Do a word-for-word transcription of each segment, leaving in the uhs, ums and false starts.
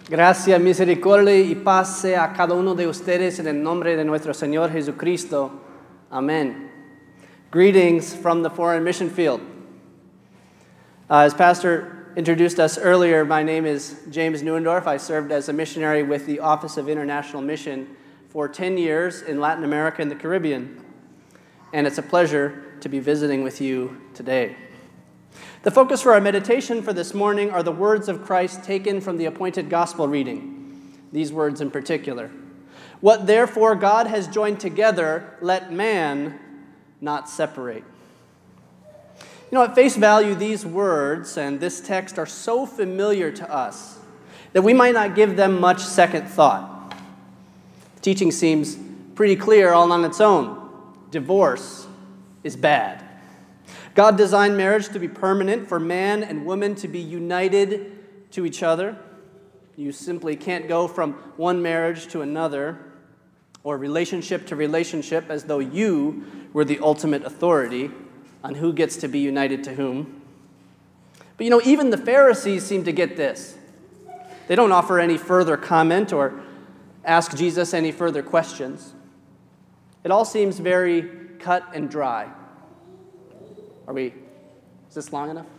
Gracia, misericordia y paz sea a cada uno de ustedes en el nombre de nuestro Señor Jesucristo. Amen. Greetings from the foreign mission field. Uh, as Pastor introduced us earlier, my name is James Neuendorf. I served as a missionary with the Office of International Mission for ten years in Latin America and the Caribbean. And it's a pleasure to be visiting with you today. The focus for our meditation for this morning are the words of Christ taken from the appointed gospel reading. These words in particular. What therefore God has joined together, let man not separate. You know, at face value, these words and this text are so familiar to us that we might not give them much second thought. The teaching seems pretty clear all on its own. Divorce is bad. God designed marriage to be permanent, for man and woman to be united to each other. You simply can't go from one marriage to another or relationship to relationship as though you were the ultimate authority on who gets to be united to whom. But you know, even the Pharisees seem to get this. They don't offer any further comment or ask Jesus any further questions. It all seems very cut and dry. Are we, is this long enough?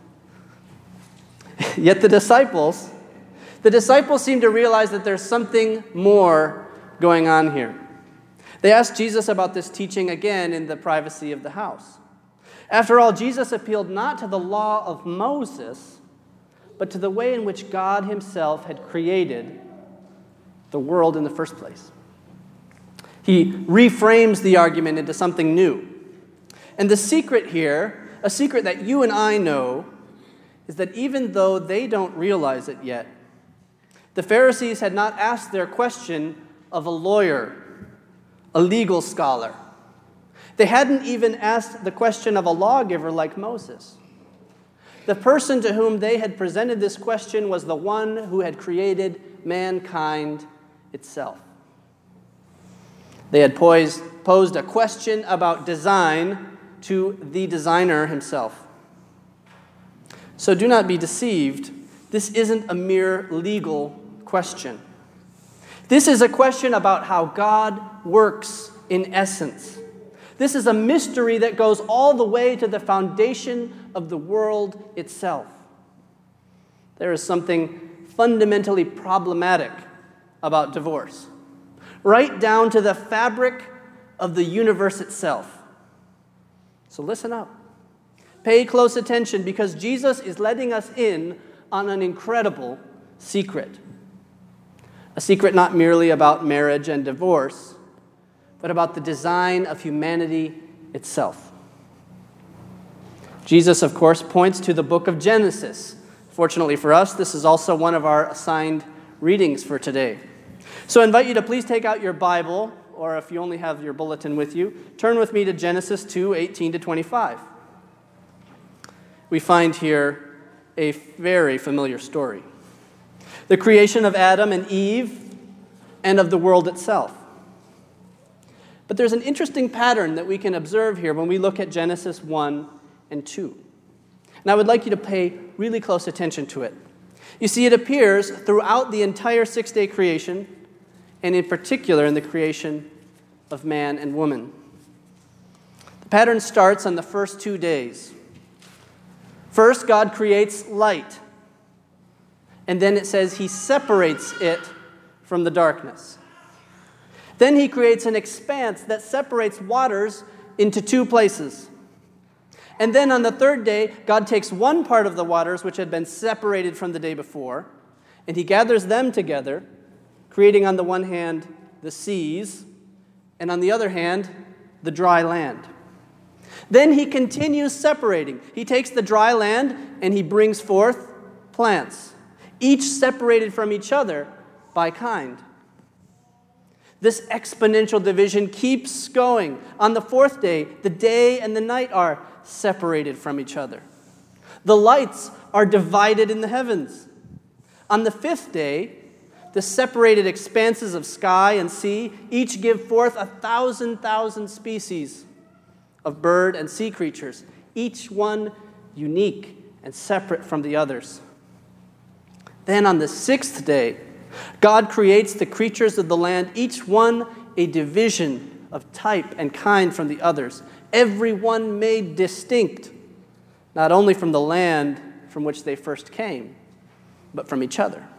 Yet the disciples, the disciples seem to realize that there's something more going on here. They asked Jesus about this teaching again in the privacy of the house. After all, Jesus appealed not to the law of Moses, but to the way in which God himself had created the world in the first place. He reframes the argument into something new. And the secret here, a secret that you and I know, is that even though they don't realize it yet, the Pharisees had not asked their question of a lawyer, a legal scholar. They hadn't even asked the question of a lawgiver like Moses. The person to whom they had presented this question was the one who had created mankind itself. They had posed, posed a question about design to the designer himself. So do not be deceived. This isn't a mere legal question. This is a question about how God works in essence. This is a mystery that goes all the way to the foundation of the world itself. There is something fundamentally problematic about divorce, right down to the fabric of the universe itself. So listen up. Pay close attention because Jesus is letting us in on an incredible secret. A secret not merely about marriage and divorce, but about the design of humanity itself. Jesus, of course, points to the book of Genesis. Fortunately for us, this is also one of our assigned readings for today. So I invite you to please take out your Bible, or if you only have your bulletin with you, turn with me to Genesis two, eighteen to twenty-five. We find here a very familiar story. The creation of Adam and Eve and of the world itself. But there's an interesting pattern that we can observe here when we look at Genesis one and two. And I would like you to pay really close attention to it. You see, it appears throughout the entire six-day creation, and in particular in the creation of man and woman. The pattern starts on the first two days. First, God creates light, and then it says he separates it from the darkness. Then he creates an expanse that separates waters into two places. And then on the third day, God takes one part of the waters which had been separated from the day before, and he gathers them together, creating on the one hand the seas, and on the other hand, the dry land. Then he continues separating. He takes the dry land and he brings forth plants, each separated from each other by kind. This exponential division keeps going. On the fourth day, the day and the night are separated from each other. The lights are divided in the heavens. On the fifth day, the separated expanses of sky and sea each give forth a thousand thousand species of bird and sea creatures, each one unique and separate from the others. Then on the sixth day, God creates the creatures of the land, each one a division of type and kind from the others, every one made distinct, not only from the land from which they first came, but from each other.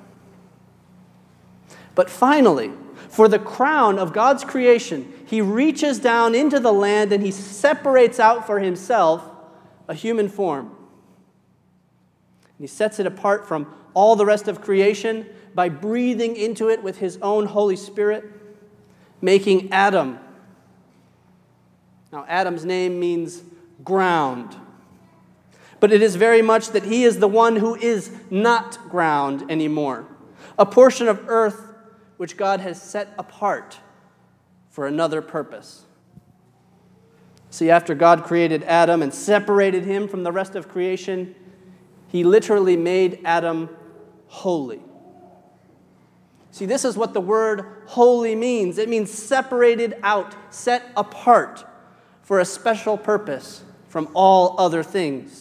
But finally, for the crown of God's creation, he reaches down into the land and he separates out for himself a human form. And he sets it apart from all the rest of creation by breathing into it with his own Holy Spirit, making Adam. Now, Adam's name means ground. But it is very much that he is the one who is not ground anymore, a portion of earth which God has set apart for another purpose. See, after God created Adam and separated him from the rest of creation, he literally made Adam holy. See, this is what the word holy means. It means separated out, set apart for a special purpose from all other things.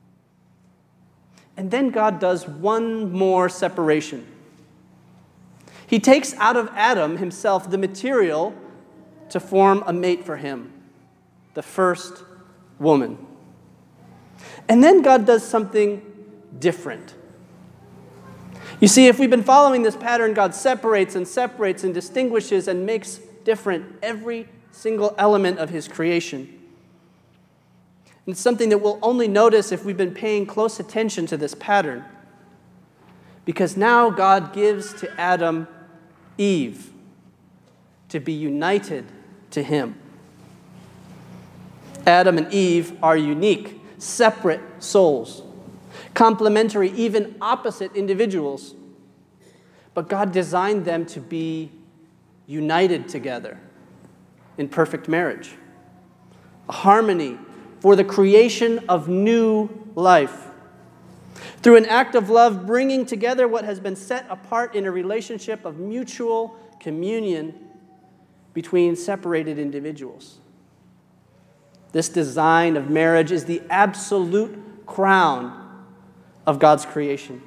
And then God does one more separation. He takes out of Adam himself the material to form a mate for him, the first woman. And then God does something different. You see, if we've been following this pattern, God separates and separates and distinguishes and makes different every single element of his creation. And it's something that we'll only notice if we've been paying close attention to this pattern. Because now God gives to Adam Eve to be united to him. Adam and Eve are unique, separate souls, complementary, even opposite individuals. But God designed them to be united together in perfect marriage, a harmony for the creation of new life. Through an act of love, bringing together what has been set apart in a relationship of mutual communion between separated individuals. This design of marriage is the absolute crown of God's creation.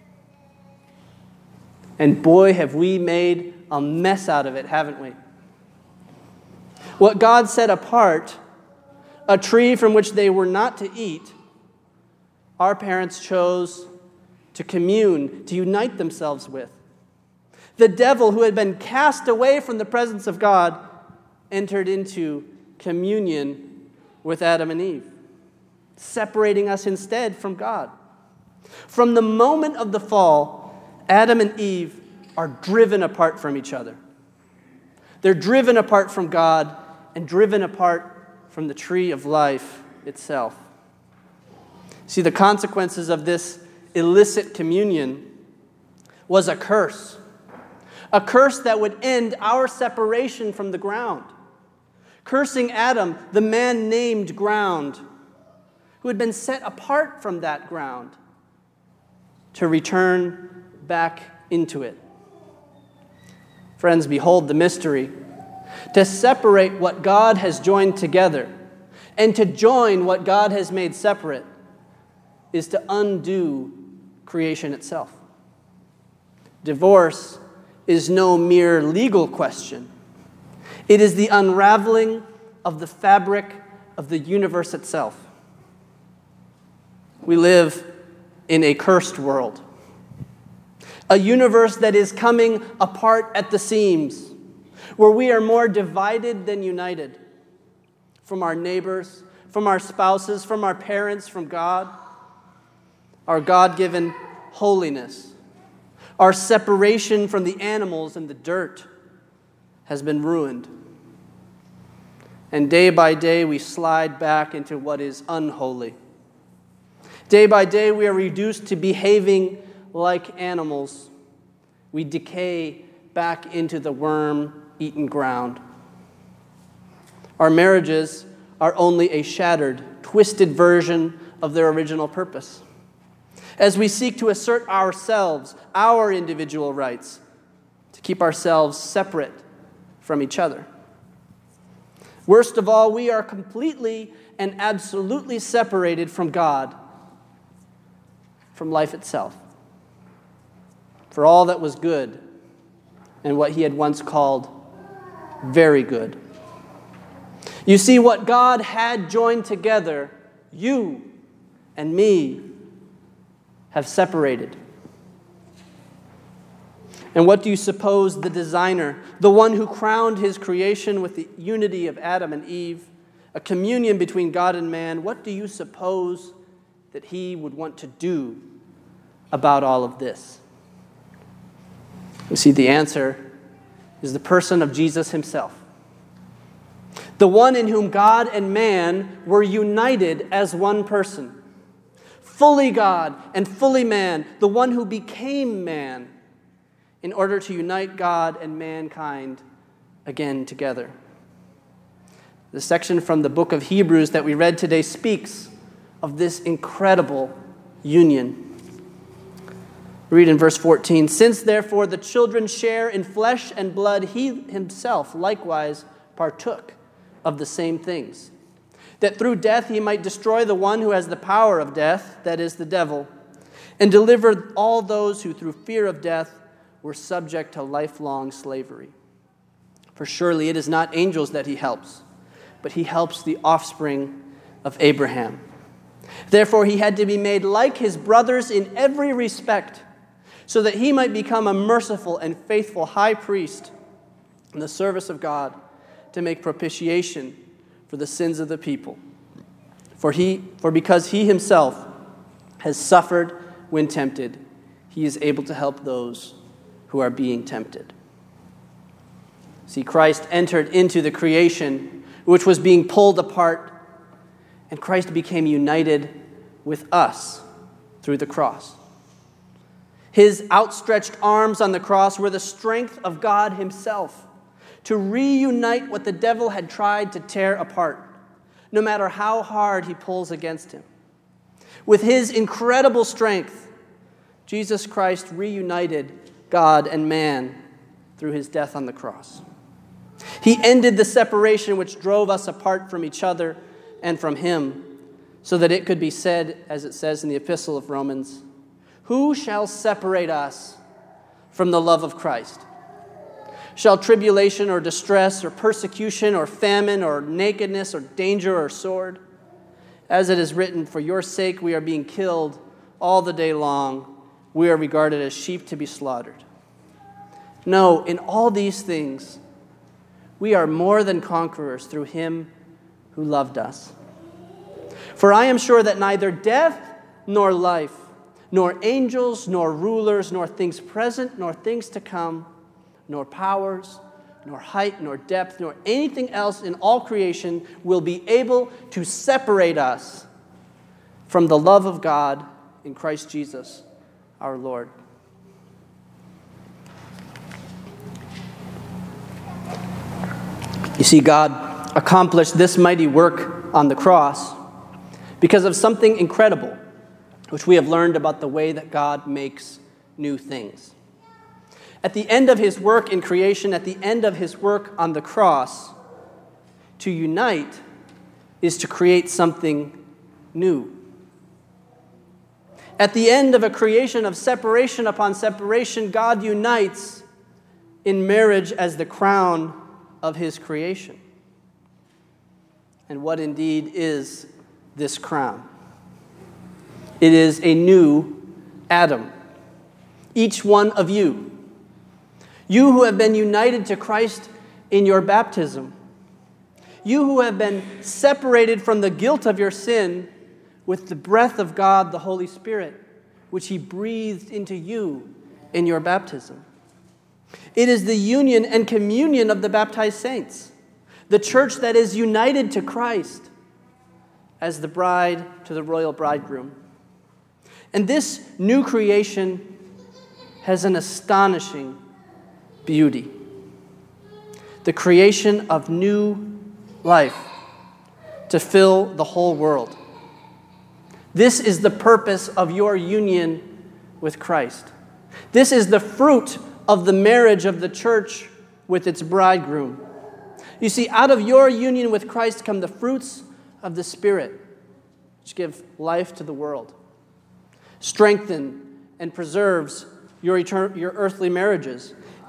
And boy, have we made a mess out of it, haven't we? What God set apart, a tree from which they were not to eat, our parents chose to commune, to unite themselves with. The devil, who had been cast away from the presence of God, entered into communion with Adam and Eve, separating us instead from God. From the moment of the fall, Adam and Eve are driven apart from each other. They're driven apart from God and driven apart from the tree of life itself. See, the consequences of this illicit communion was a curse. A curse that would end our separation from the ground. Cursing Adam, the man named ground, who had been set apart from that ground to return back into it. Friends, behold the mystery. To separate what God has joined together and to join what God has made separate is to undo creation itself. Divorce is no mere legal question. It is the unraveling of the fabric of the universe itself. We live in a cursed world, a universe that is coming apart at the seams, where we are more divided than united from our neighbors, from our spouses, from our parents, from God. Our God-given holiness, our separation from the animals and the dirt has been ruined. And day by day we slide back into what is unholy. Day by day we are reduced to behaving like animals. We decay back into the worm-eaten ground. Our marriages are only a shattered, twisted version of their original purpose. As we seek to assert ourselves, our individual rights, to keep ourselves separate from each other. Worst of all, we are completely and absolutely separated from God, from life itself. For all that was good and what he had once called very good. You see, what God had joined together, you and me have separated. And what do you suppose the designer, the one who crowned his creation with the unity of Adam and Eve, a communion between God and man, what do you suppose that he would want to do about all of this? You see, the answer is the person of Jesus himself. The one in whom God and man were united as one person. Fully God and fully man, the one who became man in order to unite God and mankind again together. The section from the book of Hebrews that we read today speaks of this incredible union. Read in verse fourteen, "Since therefore the children share in flesh and blood, he himself likewise partook of the same things, that through death he might destroy the one who has the power of death, that is, the devil, and deliver all those who through fear of death were subject to lifelong slavery. For surely it is not angels that he helps, but he helps the offspring of Abraham. Therefore he had to be made like his brothers in every respect, so that he might become a merciful and faithful high priest in the service of God, to make propitiation for the sins of the people. For he, for because he himself has suffered when tempted, he is able to help those who are being tempted." See, Christ entered into the creation which was being pulled apart, and Christ became united with us through the cross. His outstretched arms on the cross were the strength of God himself to reunite what the devil had tried to tear apart, no matter how hard he pulls against him. With his incredible strength, Jesus Christ reunited God and man through his death on the cross. He ended the separation which drove us apart from each other and from him, so that it could be said, as it says in the Epistle of Romans, "Who shall separate us from the love of Christ? Shall tribulation or distress or persecution or famine or nakedness or danger or sword? As it is written, for your sake we are being killed all the day long. We are regarded as sheep to be slaughtered." No, in all these things, we are more than conquerors through him who loved us. For I am sure that neither death nor life, nor angels, nor rulers, nor things present, nor things to come, nor powers, nor height, nor depth, nor anything else in all creation will be able to separate us from the love of God in Christ Jesus, our Lord. You see, God accomplished this mighty work on the cross because of something incredible, which we have learned about the way that God makes new things. At the end of his work in creation, at the end of his work on the cross, to unite is to create something new. At the end of a creation of separation upon separation, God unites in marriage as the crown of his creation. And what indeed is this crown? It is a new Adam. Each one of you. You who have been united to Christ in your baptism. You who have been separated from the guilt of your sin with the breath of God, the Holy Spirit, which he breathed into you in your baptism. It is the union and communion of the baptized saints, the church that is united to Christ as the bride to the royal bridegroom. And this new creation has an astonishing beauty. The creation of new life to fill the whole world. This is the purpose of your union with Christ. This is the fruit of the marriage of the church with its bridegroom. You see, out of your union with Christ come the fruits of the Spirit, which give life to the world, strengthen and preserves your etern- your earthly marriages,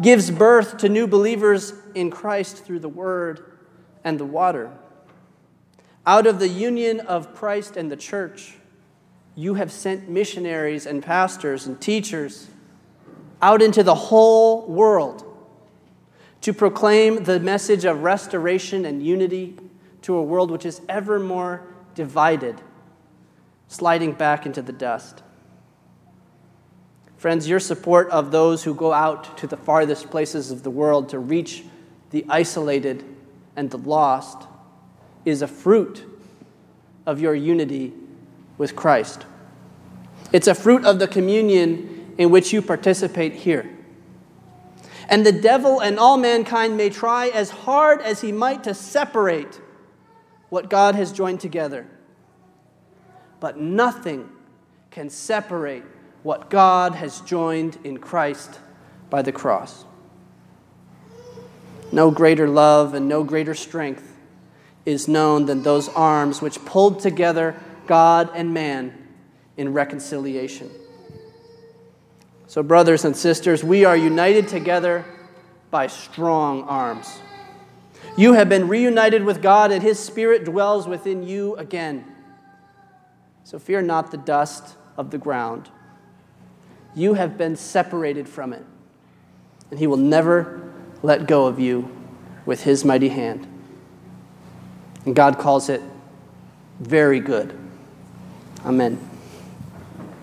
gives birth to new believers in Christ through the word and the water. Out of the union of Christ and the church, you have sent missionaries and pastors and teachers out into the whole world to proclaim the message of restoration and unity to a world which is ever more divided, sliding back into the dust. Friends, your support of those who go out to the farthest places of the world to reach the isolated and the lost is a fruit of your unity with Christ. It's a fruit of the communion in which you participate here. And the devil and all mankind may try as hard as he might to separate what God has joined together. But nothing can separate what God has joined in Christ by the cross. No greater love and no greater strength is known than those arms which pulled together God and man in reconciliation. So, brothers and sisters, we are united together by strong arms. You have been reunited with God, and His Spirit dwells within you again. So fear not the dust of the ground. You have been separated from it, and He will never let go of you with His mighty hand. And God calls it very good. Amen.